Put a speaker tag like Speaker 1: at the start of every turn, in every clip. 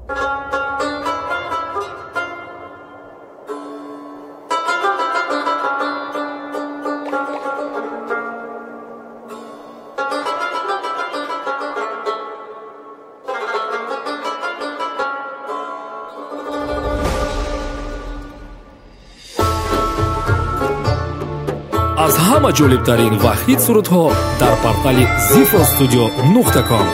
Speaker 1: аз ҳама ҷолибтарин ва хит сурудҳо дар портали zifostudio.com.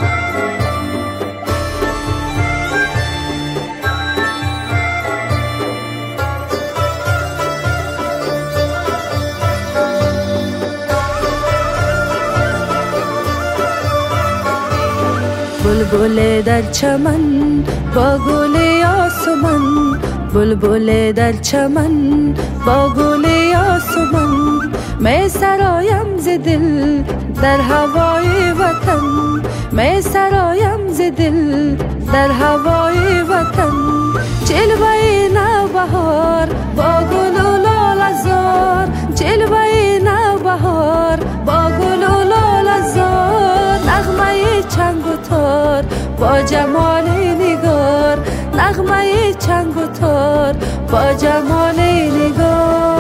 Speaker 2: بلبل در چمن با گل آسمان، بلبل در چمن با گل آسمان، می سرایم ز دل در هوای وطن، می سرایم ز دل در هوای وطن. جلوه نوبهار با گل و لاله زار، جلوه نوبهار با گل و لاله زار، نغمه چنگ و تار با جمال نگار، نغمه چنگ و تار با جمال نگار.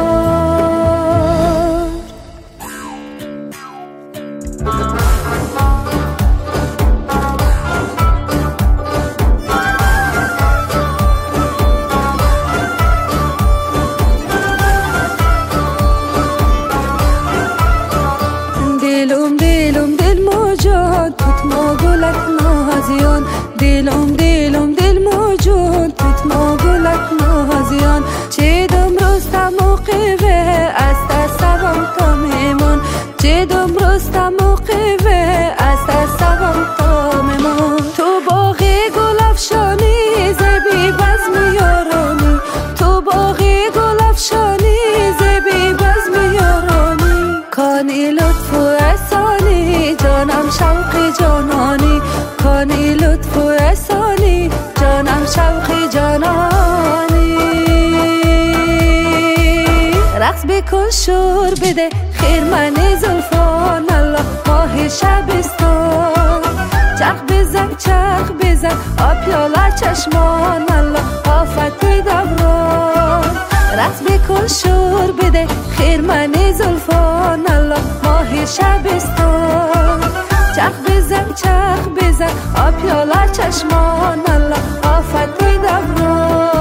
Speaker 2: دلم دلم دل موجود توت ما گلک نازیان، دلم دلم دل موجود توت ما گلک نازیان. چیدم رستم و قیوه از تصوم تا میمون، چیدم رستم و قیوه از تصوم تا میمون. تو باغی گل افشانی زبی بزم یارانی، تو باغی گل افشانی زبی بزم یارانی. کانی لطف و احسانی جانم شوق جانانی، کانی لطف و احسانی جانم شوق جانانی. رقص بکن شور بده خیرمن زلفان، الله ماه شبستان. چرخ بزن چرخ بزن آبیالا چشمان، الله آفت دوران. رقص بکن شور بده خیرمن زلفان، الله ماه شبستان. چرخ بزن چرخ بزن آبیالا چشمان، الله آفت دوران.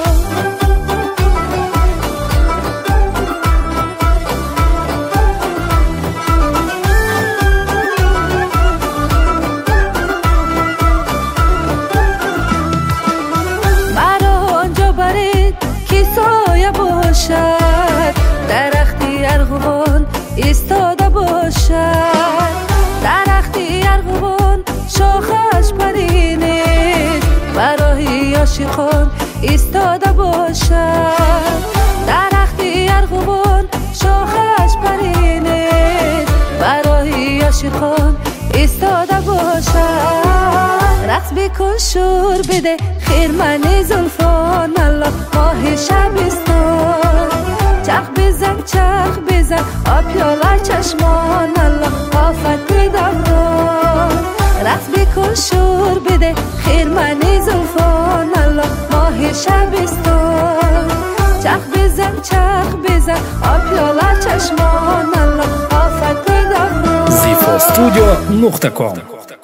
Speaker 2: درختی ارغوان ایستاده باشد، درختی ارغوان شاخش پرینه برای عاشقان ایستاده باشد، درختی ارغوان شاخش پرینه برای عاشقان ایستاده باشد. رقص بکن شور بده خیرمن زلفان، الله ماه شبستان. چرخ بزن چرخ بزن آبیالا چشمان، الله آفت دوران. رقص بکن شور بده خیرمن زلفان، الله ماه شبستان. چرخ بزن چرخ بزن آبیالا چشمان، الله آفت دوران.
Speaker 1: zifostudio.com